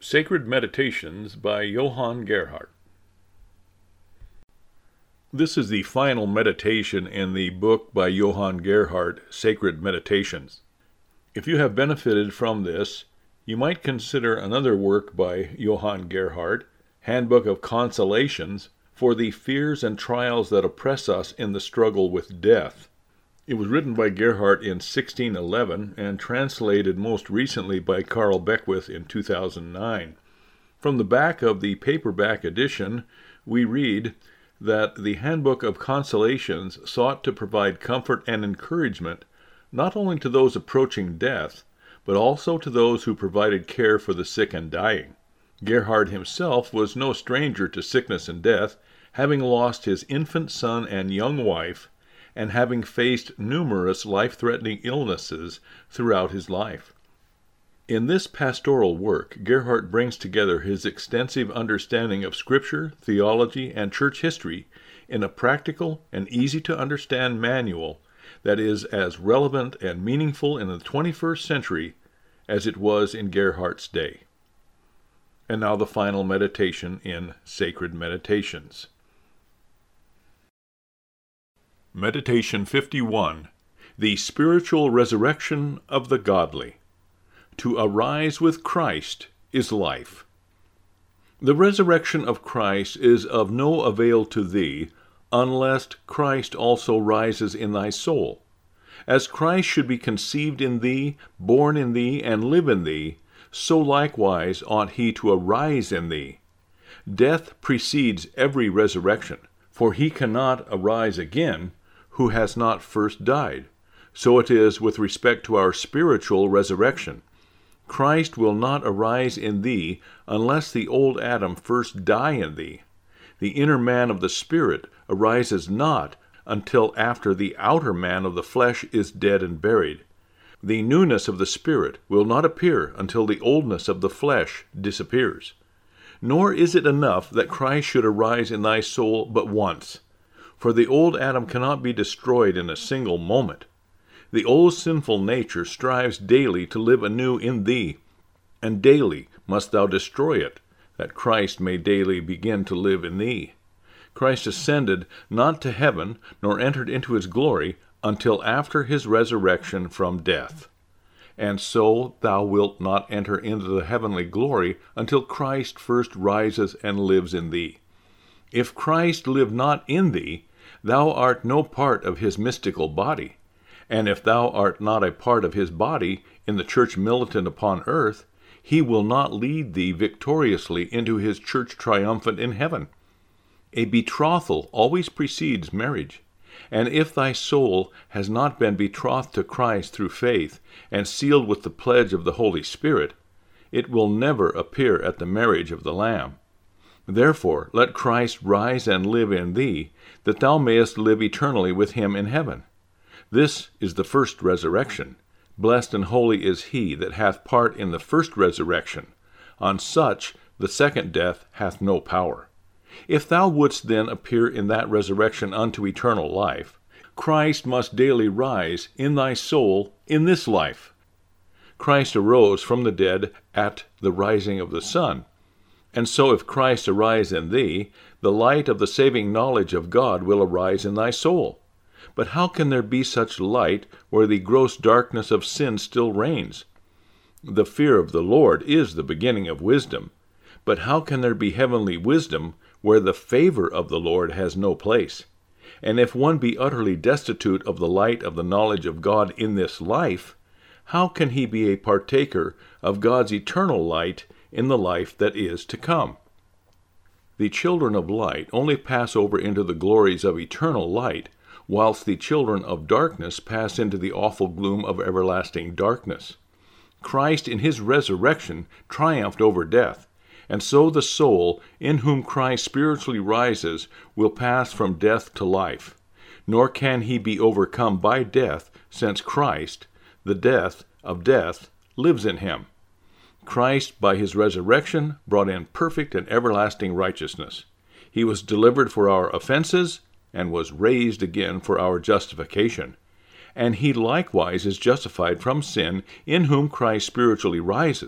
Sacred Meditations by Johann Gerhardt. This is the final meditation in the book by Johann Gerhardt, Sacred Meditations. If you have benefited from this, you might consider another work by Johann Gerhardt, Handbook of Consolations, for the fears and trials that oppress us in the struggle with death. It was written by Gerhardt in 1611 and translated most recently by Carl Beckwith in 2009. From the back of the paperback edition, we read that the Handbook of Consolations sought to provide comfort and encouragement not only to those approaching death, but also to those who provided care for the sick and dying. Gerhardt himself was no stranger to sickness and death, having lost his infant son and young wife, and having faced numerous life-threatening illnesses throughout his life. In this pastoral work, Gerhardt brings together his extensive understanding of Scripture, theology, and church history in a practical and easy-to-understand manual that is as relevant and meaningful in the 21st century as it was in Gerhardt's day. And now the final meditation in Sacred Meditations. Meditation 51. The Spiritual Resurrection of the Godly. To arise with Christ is life. The resurrection of Christ is of no avail to thee, unless Christ also rises in thy soul. As Christ should be conceived in thee, born in thee, and live in thee, so likewise ought he to arise in thee. Death precedes every resurrection, for he cannot arise again who has not first died. So it is with respect to our spiritual resurrection. Christ will not arise in thee unless the old Adam first die in thee. The inner man of the Spirit arises not until after the outer man of the flesh is dead and buried. The newness of the Spirit will not appear until the oldness of the flesh disappears. Nor is it enough that Christ should arise in thy soul but once. For the old Adam cannot be destroyed in a single moment. The old sinful nature strives daily to live anew in thee, and daily must thou destroy it, that Christ may daily begin to live in thee. Christ ascended not to heaven, nor entered into his glory, until after his resurrection from death. And so thou wilt not enter into the heavenly glory until Christ first rises and lives in thee. If Christ live not in thee, thou art no part of his mystical body. And if thou art not a part of his body in the church militant upon earth, he will not lead thee victoriously into his church triumphant in heaven. A betrothal always precedes marriage. And if thy soul has not been betrothed to Christ through faith and sealed with the pledge of the Holy Spirit, it will never appear at the marriage of the Lamb. Therefore, let Christ rise and live in thee, that thou mayest live eternally with him in heaven. This is the first resurrection. Blessed and holy is he that hath part in the first resurrection. On such the second death hath no power. If thou wouldst then appear in that resurrection unto eternal life, Christ must daily rise in thy soul in this life. Christ arose from the dead at the rising of the sun. And so if Christ arise in thee, the light of the saving knowledge of God will arise in thy soul. But how can there be such light where the gross darkness of sin still reigns? The fear of the Lord is the beginning of wisdom. But how can there be heavenly wisdom where the favor of the Lord has no place? And if one be utterly destitute of the light of the knowledge of God in this life, how can he be a partaker of God's eternal light in the life that is to come? The children of light only pass over into the glories of eternal light, whilst the children of darkness pass into the awful gloom of everlasting darkness. Christ in his resurrection triumphed over death, and so the soul, in whom Christ spiritually rises, will pass from death to life. Nor can he be overcome by death, since Christ, the death of death, lives in him. Christ, by his resurrection, brought in perfect and everlasting righteousness. He was delivered for our offenses, and was raised again for our justification. And he likewise is justified from sin, in whom Christ spiritually rises.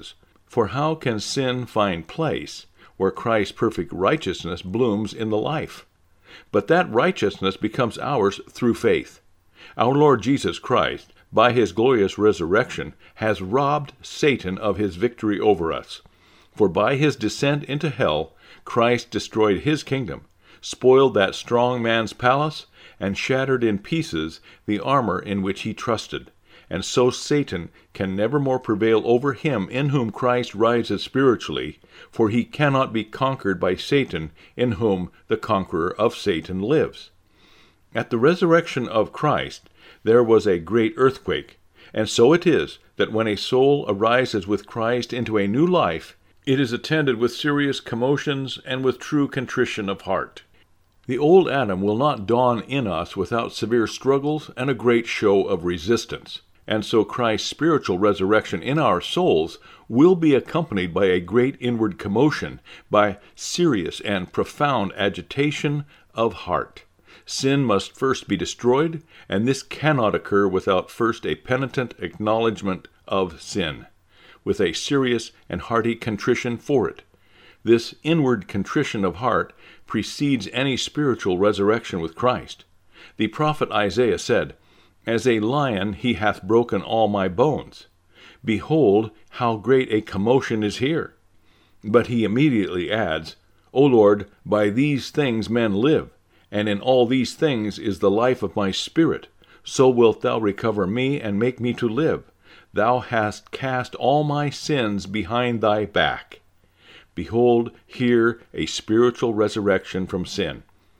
For how can sin find place where Christ's perfect righteousness blooms in the life? But that righteousness becomes ours through faith. Our Lord Jesus Christ, by his glorious resurrection, has robbed Satan of his victory over us. For by his descent into hell, Christ destroyed his kingdom, spoiled that strong man's palace, and shattered in pieces the armor in which he trusted. And so Satan can never more prevail over him in whom Christ rises spiritually, for he cannot be conquered by Satan, in whom the conqueror of Satan lives. At the resurrection of Christ, there was a great earthquake, and so it is that when a soul arises with Christ into a new life, it is attended with serious commotions and with true contrition of heart. The old Adam will not dawn in us without severe struggles and a great show of resistance. And so Christ's spiritual resurrection in our souls will be accompanied by a great inward commotion, by serious and profound agitation of heart. Sin must first be destroyed, and this cannot occur without first a penitent acknowledgment of sin, with a serious and hearty contrition for it. This inward contrition of heart precedes any spiritual resurrection with Christ. The prophet Isaiah said, "As a lion he hath broken all my bones. Behold, how great a commotion is here." But he immediately adds, "O Lord, by these things men live, and in all these things is the life of my spirit. So wilt thou recover me and make me to live. Thou hast cast all my sins behind thy back." Behold, here a spiritual resurrection from sin.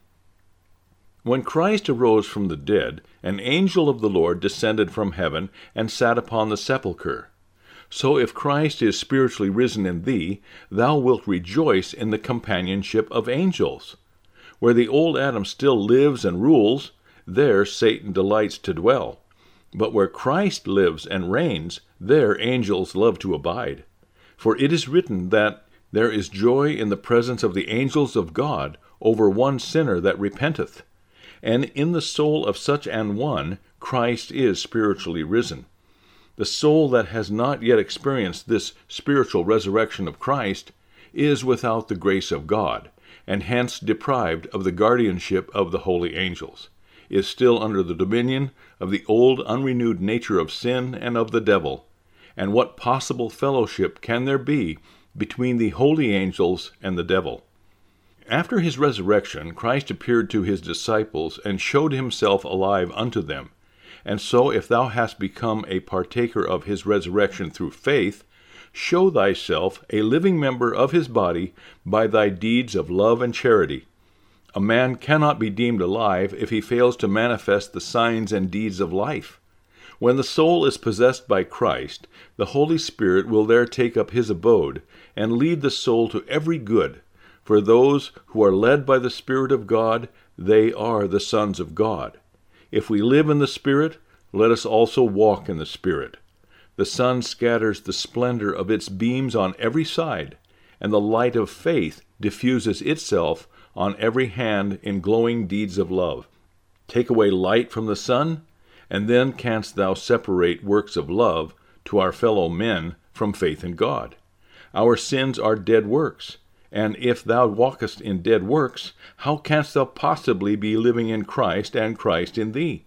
When Christ arose from the dead, an angel of the Lord descended from heaven and sat upon the sepulchre. So if Christ is spiritually risen in thee, thou wilt rejoice in the companionship of angels. Where the old Adam still lives and rules, there Satan delights to dwell. But where Christ lives and reigns, there angels love to abide. For it is written that there is joy in the presence of the angels of God over one sinner that repenteth. And in the soul of such an one, Christ is spiritually risen. The soul that has not yet experienced this spiritual resurrection of Christ is without the grace of God, and hence deprived of the guardianship of the holy angels, is still under the dominion of the old unrenewed nature of sin and of the devil. And what possible fellowship can there be between the holy angels and the devil? After his resurrection, Christ appeared to his disciples and showed himself alive unto them. And so if thou hast become a partaker of his resurrection through faith, show thyself a living member of his body by thy deeds of love and charity. A man cannot be deemed alive if he fails to manifest the signs and deeds of life. When the soul is possessed by Christ, the Holy Spirit will there take up his abode and lead the soul to every good. For those who are led by the Spirit of God, they are the sons of God. If we live in the Spirit, let us also walk in the Spirit. The sun scatters the splendor of its beams on every side, and the light of faith diffuses itself on every hand in glowing deeds of love. Take away light from the sun, and then canst thou separate works of love to our fellow men from faith in God. Our sins are dead works, and if thou walkest in dead works, how canst thou possibly be living in Christ and Christ in thee?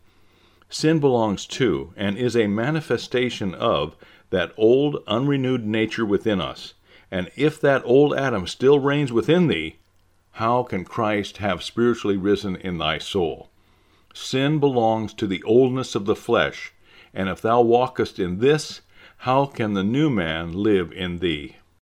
Sin belongs to, and is a manifestation of, that old unrenewed nature within us. And if that old Adam still reigns within thee, how can Christ have spiritually risen in thy soul? Sin belongs to the oldness of the flesh, and if thou walkest in this, how can the new man live in thee?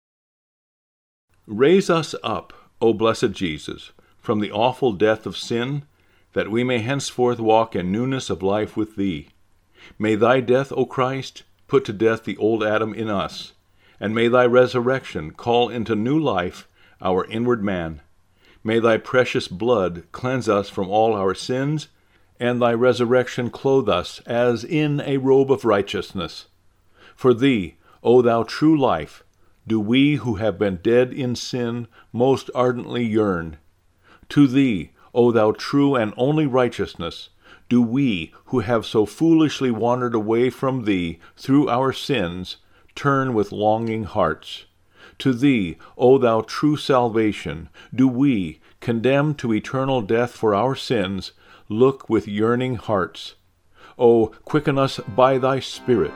Raise us up, O blessed Jesus, from the awful death of sin, that we may henceforth walk in newness of life with thee. May thy death, O Christ, put to death the old Adam in us, and may thy resurrection call into new life our inward man. May thy precious blood cleanse us from all our sins, and thy resurrection clothe us as in a robe of righteousness. For thee, O thou true life, do we who have been dead in sin most ardently yearn. To thee, O thou true and only righteousness, do we who have so foolishly wandered away from thee through our sins turn with longing hearts. To thee, O thou true salvation, do we, condemned to eternal death for our sins, look with yearning hearts. O quicken us by thy Spirit,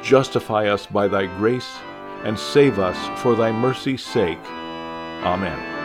justify us by thy grace, and save us for thy mercy's sake. Amen.